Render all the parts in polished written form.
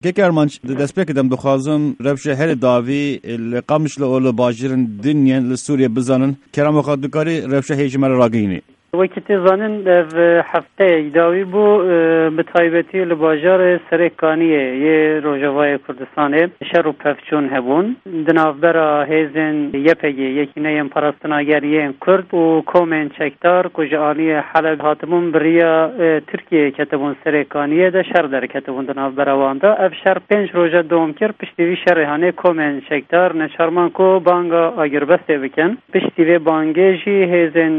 که کرمانچ دست پێکدەم دخوازم رەوشە هەرێ داوی لە قامشلە ئۆ لە باژێرن دنیان لە سووریا بزانن کەرام وەخات دکاری رەوشە هێژمەرە ڕاگەینێ وەکی تێزانن هەفتەیەک داوی بوو بە تایبەتی لە باژارە سەرێکانیە یێ ڕۆژەڤایە کوردستانê şer û pevçûn hebûn di navbera hêzên YPG Yekîneyên Parastinageriên Kurd û komên çekdar ku ji aliyê Heleb hatibûn biriya Tirkiyeyê ketibûn serêkaniyê de şer derketibûn di navbera wan da. Ev şer 5 roja dom kir piştî vî şerê hanê komên çekdar neçarman ku banga agirbestê bikin. Piştî vê bangê jî hêzên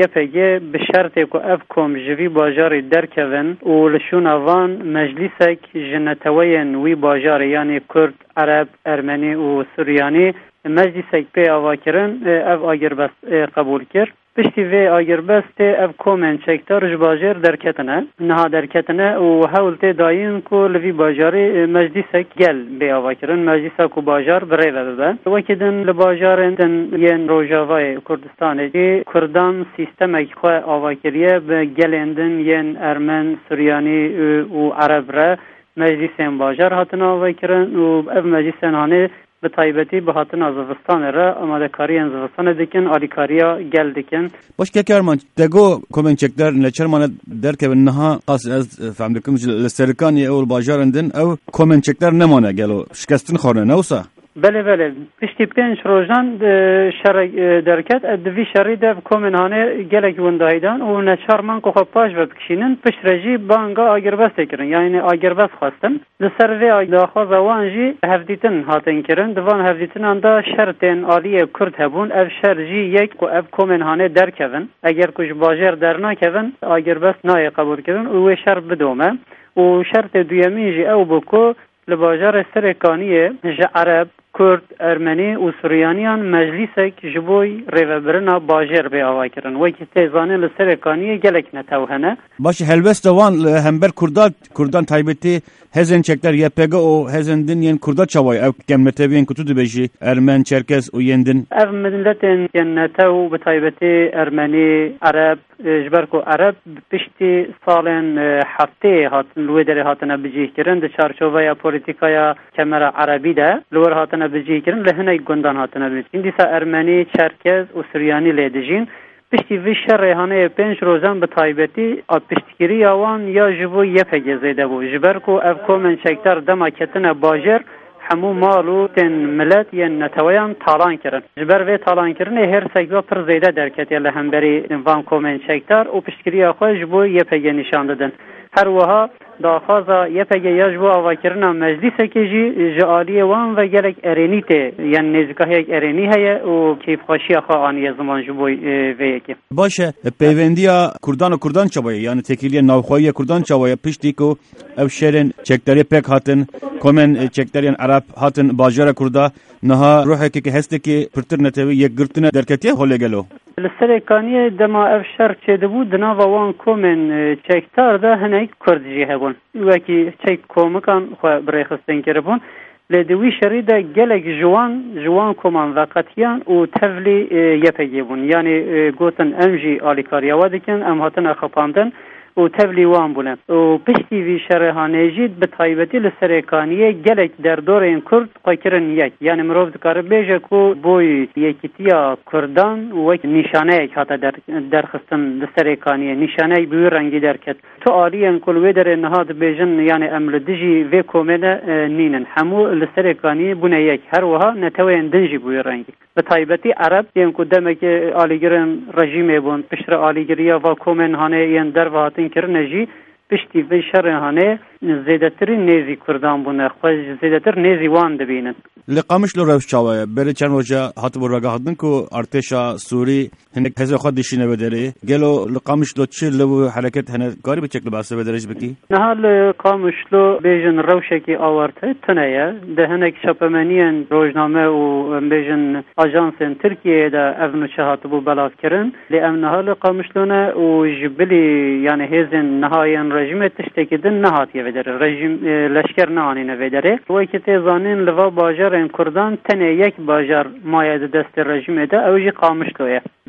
YPG bi şertê ku ev kom ji vî bajarê derkevin û li şûna van meclîsek ji neteweyên wî bajarê yanî Kurd, Ereb, Ermenî û Suryanî meclîsek pê avakirin ev agirbest qebûl kir. Piştî vê agirbestê ev komên çekdar ji bajêr derketine, niha derketine û hewl tê dayîn ku li vî bajarê meclîsek gel bê avakirin, meclîsa ku bajar bi rêve bibe. Wekî din li bajarên din yên Rojavayê Kurdistanê jî Kurdan sîstemek xwe avakiriye bi gelên din yên Ermen, Suryanî û Ereb re meclîsên bajar hatin avakirin û ev meclîsên hanê bi taybetî bi hatina zivistanê re amadekariyên zivistanê dikin, alîkariya gel dikin. Baş ke kermanç dego komên çekdar li çermane derkevin niha qas ez fehm dikim li serêkaniyê ew li bajarên din ew komên çekdar nemane gelo şikestin xwarine ne wisa? Bele piştî 5 rojan şerek derket di vî şerî de komên hanê gelek windaydan û neçarman ku xwe paş ve bikişînin piştre jî banga agirbestê kirin yani agirbest xwestin. Li ser vê daxwaza wan jî hevdîtin hatin kirin. Di van hevdîtinan da şertên aliyê Kurd hebûn. Ev şer jî yek ku ev komên hanê derkevin. Eger ku ji bajêr dernakevin agirbest nayê qebûl kirin û wê şer bidome. û şertê duyemîn jî ew bû ku li bajarê serêkaniyê ji Ereb, Kurd, Ermenî û Suryaniyan meclîsek ji bo rêvebirina bajêr bê avakirin. Wekî têzanîn li serêkaniyê gelek netew hene. Baş helbest wan li hember Kurdan taybetî hezên çekdar YPG û hezên din yên Kurda çaway ev kemmeteviyên ku tu dibêjî Ermen, Çerkes û yên din. Ev milletên yên netew bi taybetî Ermenî, Ereb ji ber ku Ereb piştî salên hefteyê hatin li wê derê hatine bicîhkirin di çarçoveya polîtîkaya Kemera Erebî de li wir hatine bicîhkirin li hinek gundan hatine bicîhkirin. Dîsa Ermenî, Çerkes û Suryanî lê dijîn. Piştî vî şerê haneyê 5 rozan bi taybetî piştgiriya wan ya ji bo YPG zêde bû. Ji ber ku ev komên çekdar dema ketine bajêr hemû mal û tên millet yên neteweyan talan kirin. Ji ber vê talankirinê hêrsek ve pir zêde derketiye li hemberî van komên çekdar û piştgiriya xwe ji bo YPG nîşan didin. Her wiha daxwaza YPG ya ji bo avakirina meclîsekê jî ji aliyê wan ve gelek erênî tê yani nêzîkahiyek erênî heye û keyfxweşiya xwe aniye ziman ji bo vê yekê. Baş e peyvendiya Kurdan û Kurdan çabayê yani tekîliyê navxweyiya Kurdan çabayê piştî ku ev şerên çekdarê pek hatin komên çekdarên Ereb hatin bajara Kurda niha ruhekekî hestekî pirtir netewî yekgirtine derketiye holê gelo. Li serêkaniyê dema ev şer çêdibû di nava wan komên çekdar da hinek Kurd jî hebûn. Wekî çek komikan xwe bi rêxistin kiribûn. Lê di wî şerî de gelek ji wan koman veqetiyan û tevlî YPG bûn. Yani gotin em jî alîkariya we dikin, em hatine xepandin û tevlî wan bûne. û piştî vî şerêhanê jî bi taybetî li serêkaniyê gelek derdorên Kurd xwe kirin yek. Yani mirov dikare bêje ku boy yekîtiya Kurdan wek nîşaneyek hata derxistin li serêkaniyê. Nîşaneyek bi wî rengî derket. Tu aliyên ku li wê derê niha dibêjin yani em li dijî vê komê de nînin. Hemû li serêkaniyê bûne yek. Her wiha neteweyên din jî bi wî rengî. Bi taybetî Ereb yên ku demekî alîgirin rejîmê bûn piştre alîgiriya va komên hanê yên derve hatin kirine jî piştî vê şerê hanê zêdetirîn nêzî Kurdan bûne. Xwe zêdetir nêzî wan dibînin. Li Qamişlo rewş çawaye berê çend roja hatibû ragihandin ku artêşa Sûrî hinek hezê xwe dişîne vê derê. Gelo li Qamişlo çi li wî hereket hene karî biçek li basê vê derê jî bikî? Niha li Qamişlo bêjin rewşekî awarte tune ye. Di hinek şapemeniyên rojname û bêjin ajansên Tirkiyeyê de ev nûçe hatibû belav kirin. Lê em niha li Qamişlo ne û ji bilî yani hêzên nihayên rejimê tiştekî din nehatiye vê derê. Rejim leşker neanîne vê derê. Wekî tê zanîn li va bajarên Kurdan tenê yek bajar maye di destê rejimê de ew jî Qamişlo ye.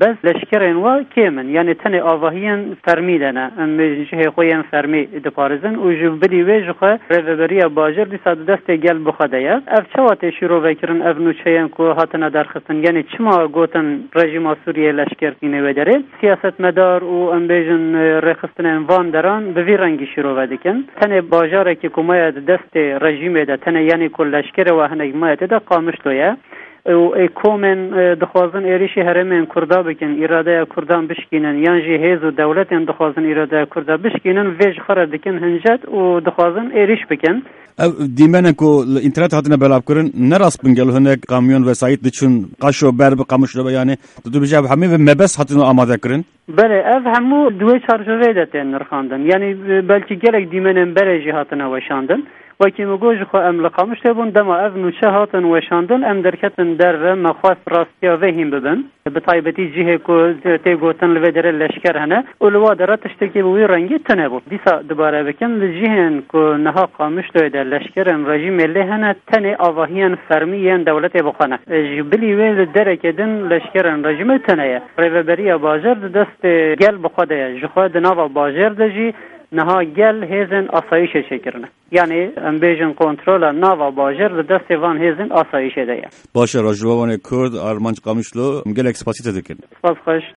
بس لشکرین و کیمن یعنی تن آواهین فرمی دنه ام جه خوین فرمی دپارزن و جبلی و جخه ریوبری باجر دیسا دست گل بخدایه اف چوات شروع وکرن اف نوچین کو هاتنه درخستن یعنی چما گوتن رژیم سوریه لشکر اینه و داره سیاست مدار و ام بیجن رخصتن وان دران به وی رنگی شروع ودکن تن باجر که کوماید دست رژیم ده تن یعنی کل لشکر و هنگ ماید ده قامش لویه و کومن دخوازن ایریشی هرمین کردا بکن اراده کردان بشکینن یعنی هیز و دولت دخوازن اراده کردا بشکینن ویج خرد دکن هنجد و دخوازن ایریش بکن دیمنه کو اینترنت هاتنه بلاب کرن نراس بنگلو هنگ کامیون وسایت دچون قاشو برب قامش رو یعنی دو بجاب همه مبس هاتنه آماده کرن بله اف همو دوی چارجوه دتن نرخاندن یعنی بلکه گلک دیمنن برجی هاتنه وشاندن وکی مگوج خو ام لقامش تبون دما اف نوچه هاتن وشاندن ام درکتن در مخواست راستیا وهم ببن بطایبتی جهه کو تی گوتن لوی در لشکر هنه اولوا در تشتکی بوی رنگی تنبو دیسا دوباره بکن لجهن کو نها قامش دوی در لشکرن رژیم له هنه تن آواهیان فرمیان دولت بخانه جبلی وی درکدن لشکرن رژیم تنه ریوبری باجر دست گل بخوده جخوا دناوا باجر دجی نها گل هیزن آسایش چکرنه یعنی ام بیجن کنترل ناوا باجر دست وان هیزن آسایش ده باشه راجوان کرد آرمانج قامشلو گل اکسپاسیت دکن سپاس خوش